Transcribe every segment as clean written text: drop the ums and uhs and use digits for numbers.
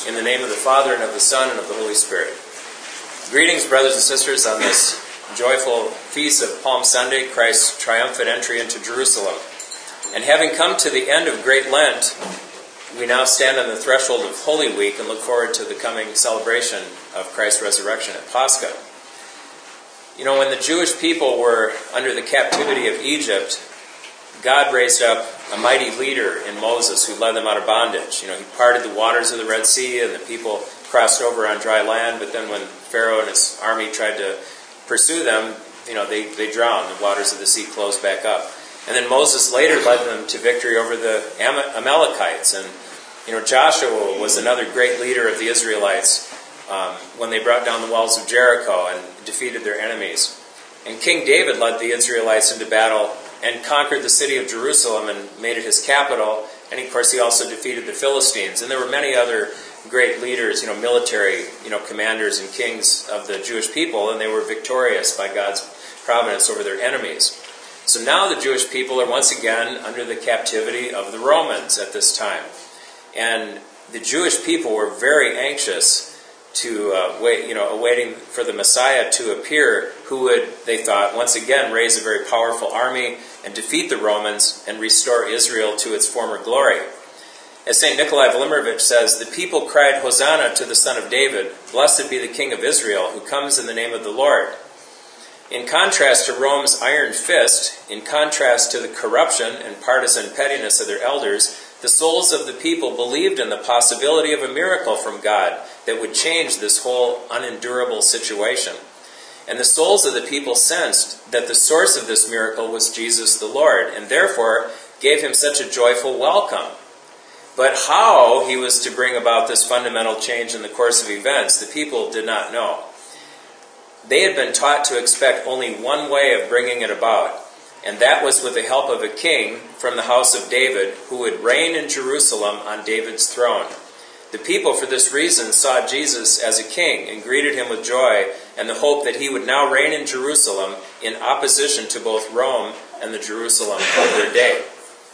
In the name of the Father, and of the Son, and of the Holy Spirit. Greetings, brothers and sisters, on this joyful feast of Palm Sunday, Christ's triumphant entry into Jerusalem. And having come to the end of Great Lent, we now stand on the threshold of Holy Week and look forward to the coming celebration of Christ's resurrection at Pascha. You know, when the Jewish people were under the captivity of Egypt, God raised up a mighty leader in Moses who led them out of bondage. You know, he parted the waters of the Red Sea and the people crossed over on dry land, but then when Pharaoh and his army tried to pursue them, you know, they drowned. The waters of the sea closed back up. And then Moses later led them to victory over the Amalekites. And, you know, Joshua was another great leader of the Israelites when they brought down the walls of Jericho and defeated their enemies. And King David led the Israelites into battle and conquered the city of Jerusalem and made it his capital. And of course, he also defeated the Philistines. And there were many other great leaders, you know, military, you know, commanders and kings of the Jewish people, and they were victorious by God's providence over their enemies. So now the Jewish people are once again under the captivity of the Romans at this time. And the Jewish people were very anxious to awaiting for the Messiah to appear, who would, they thought, once again raise a very powerful army and defeat the Romans and restore Israel to its former glory. As St. Nikolai Vladimirovich says, the people cried, "Hosanna to the Son of David, blessed be the King of Israel, who comes in the name of the Lord." In contrast to Rome's iron fist, in contrast to the corruption and partisan pettiness of their elders, the souls of the people believed in the possibility of a miracle from God that would change this whole unendurable situation. And the souls of the people sensed that the source of this miracle was Jesus the Lord, and therefore gave him such a joyful welcome. But how he was to bring about this fundamental change in the course of events, the people did not know. They had been taught to expect only one way of bringing it about, and that was with the help of a king from the house of David who would reign in Jerusalem on David's throne. The people, for this reason, saw Jesus as a king and greeted him with joy and the hope that he would now reign in Jerusalem in opposition to both Rome and the Jerusalem of their day.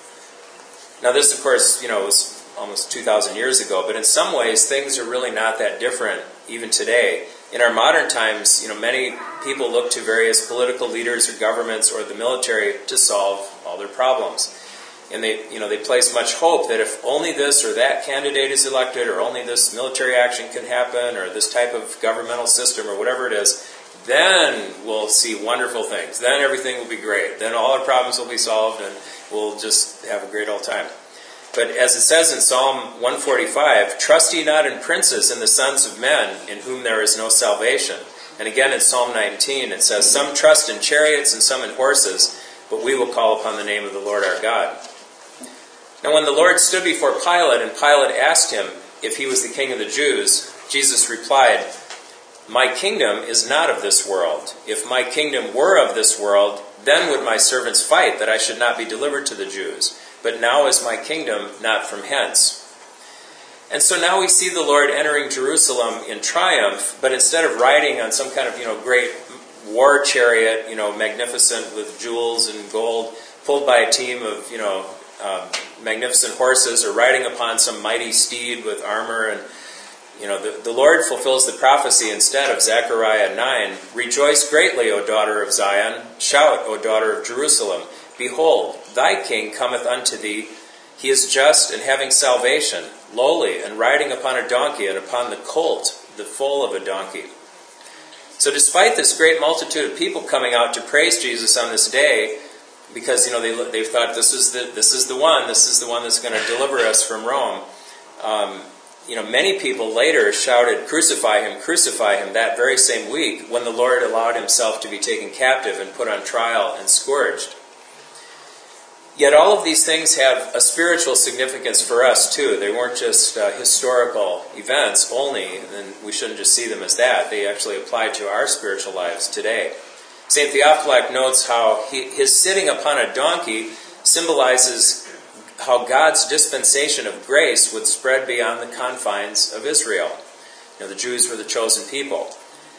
Now this, of course, you know, was almost 2,000 years ago, but in some ways things are really not that different even today. In our modern times, you know, many people look to various political leaders or governments or the military to solve all their problems. And they place much hope that if only this or that candidate is elected, or only this military action can happen, or this type of governmental system, or whatever it is, then we'll see wonderful things. Then everything will be great. Then all our problems will be solved, and we'll just have a great old time. But as it says in Psalm 145, "Trust ye not in princes and the sons of men, in whom there is no salvation." And again in Psalm 19 it says, "Some trust in chariots and some in horses, but we will call upon the name of the Lord our God." Now when the Lord stood before Pilate, and Pilate asked him if he was the king of the Jews, Jesus replied, "My kingdom is not of this world. If my kingdom were of this world, then would my servants fight that I should not be delivered to the Jews. But now is my kingdom not from hence." And so now we see the Lord entering Jerusalem in triumph, but instead of riding on some kind of, you know, great war chariot, you know, magnificent with jewels and gold, pulled by a team of, you know, magnificent horses, or riding upon some mighty steed with armor, and you know, the Lord fulfills the prophecy instead of Zechariah 9, "Rejoice greatly, O daughter of Zion. Shout, O daughter of Jerusalem. Behold, thy king cometh unto thee. He is just and having salvation, lowly, and riding upon a donkey, and upon the colt, the foal of a donkey." So despite this great multitude of people coming out to praise Jesus on this day, because, you know, they thought this is the one that's going to deliver us from Rome, you know, many people later shouted, crucify him," that very same week when the Lord allowed himself to be taken captive and put on trial and scourged. Yet all of these things have a spiritual significance for us too. They weren't just historical events only, and we shouldn't just see them as that. They actually apply to our spiritual lives today. St. Theophylact notes how his sitting upon a donkey symbolizes how God's dispensation of grace would spread beyond the confines of Israel. You know, the Jews were the chosen people.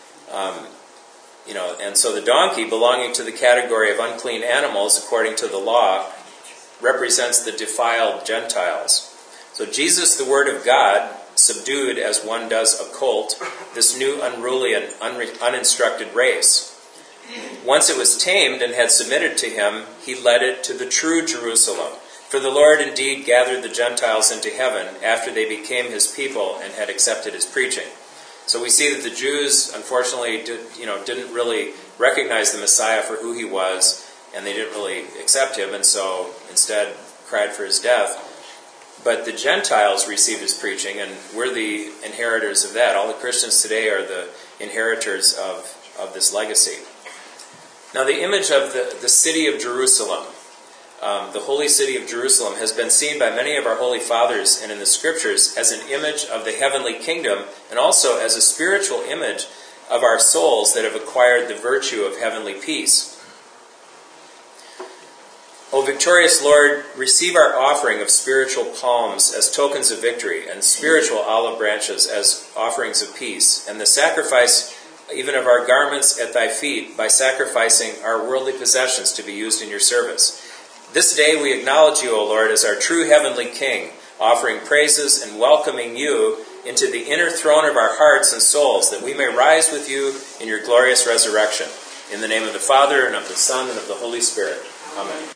And so the donkey, belonging to the category of unclean animals according to the law, represents the defiled Gentiles. So Jesus, the Word of God, subdued as one does a colt, this new unruly and uninstructed race. Once it was tamed and had submitted to him, he led it to the true Jerusalem. For the Lord indeed gathered the Gentiles into heaven after they became his people and had accepted his preaching. So we see that the Jews, unfortunately, didn't really recognize the Messiah for who he was, and they didn't really accept him, and so instead cried for his death. But the Gentiles received his preaching, and we're the inheritors of that. All the Christians today are the inheritors of this legacy. Now, the image of the city of Jerusalem, the holy city of Jerusalem, has been seen by many of our holy fathers and in the scriptures as an image of the heavenly kingdom, and also as a spiritual image of our souls that have acquired the virtue of heavenly peace. O victorious Lord, receive our offering of spiritual palms as tokens of victory, and spiritual olive branches as offerings of peace, and the sacrifice even of our garments at thy feet by sacrificing our worldly possessions to be used in your service. This day we acknowledge you, O Lord, as our true heavenly King, offering praises and welcoming you into the inner throne of our hearts and souls, that we may rise with you in your glorious resurrection. In the name of the Father, and of the Son, and of the Holy Spirit. Amen.